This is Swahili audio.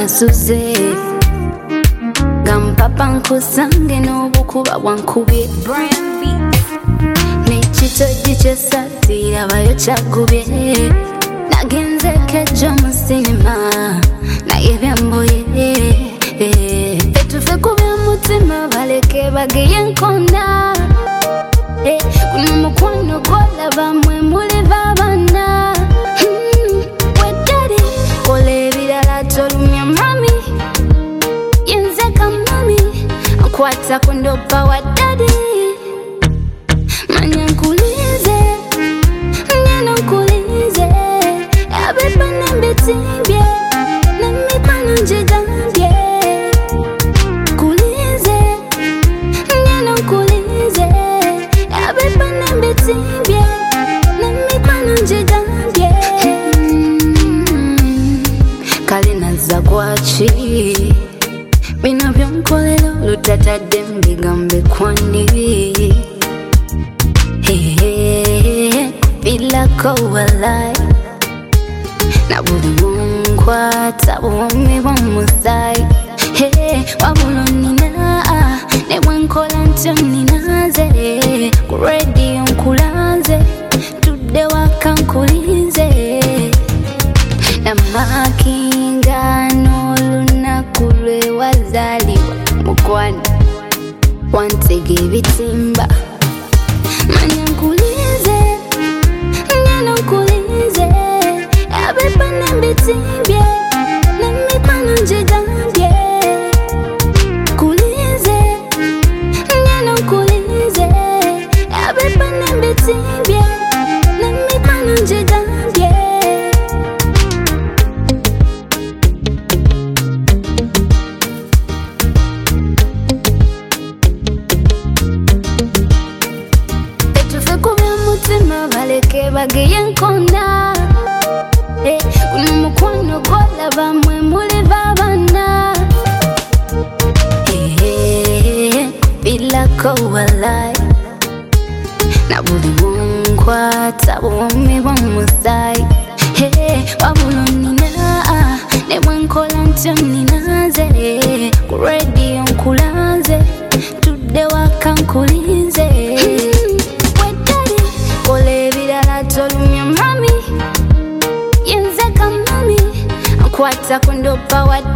nasuze Gampapa nkusange n'obukuba wankubye Brian Beats Nechitoji kyesatira abayo kyagubye Nagenze kejo mu cinema naye byamboye Etufe kubya mutima baleke bageye nkona Kuno mukwano gwolaba mwe muli babana Wedari kole ebirala tolumya mami Yenze kamami nkwata kundopa wa daddy Manya nkulize Neno nkulize Abepa nembetimbye Nemikwano njigambye Kulize Neno nkulize Abepa nembetimbye Nemikwano njigambye Kali naza kwachi Bino byonkolero lutatadde mbigambe kwani Bilako walai Na buli munkwata buwumi bw'omusai Wabula nina ne bwenkola ntyo ninaze Ku radio nkulanze tudde waka nkulinze Namakinga n'olunaku lwe wazaalibwa mukwano wantega ebitimba Manya nkulize Neno nkulize Abepa nembetimbye Nemikwano njigambye Kulize Neno nkulize Abepa nembetimbye Nemikwano njigambye Etufe kubya mutima baleke bageye nkona Kuno mukwano gwolaba mwe muli babana Bilako walai Na buli munkwata buwumi bw'omusai Wabula nina ne bwenkola ntyo ninaze Ku radio nkulanze tudde waka nkulinze Wedari kole ebirala tolumya mami Yenze kamami nkwata kundopa wa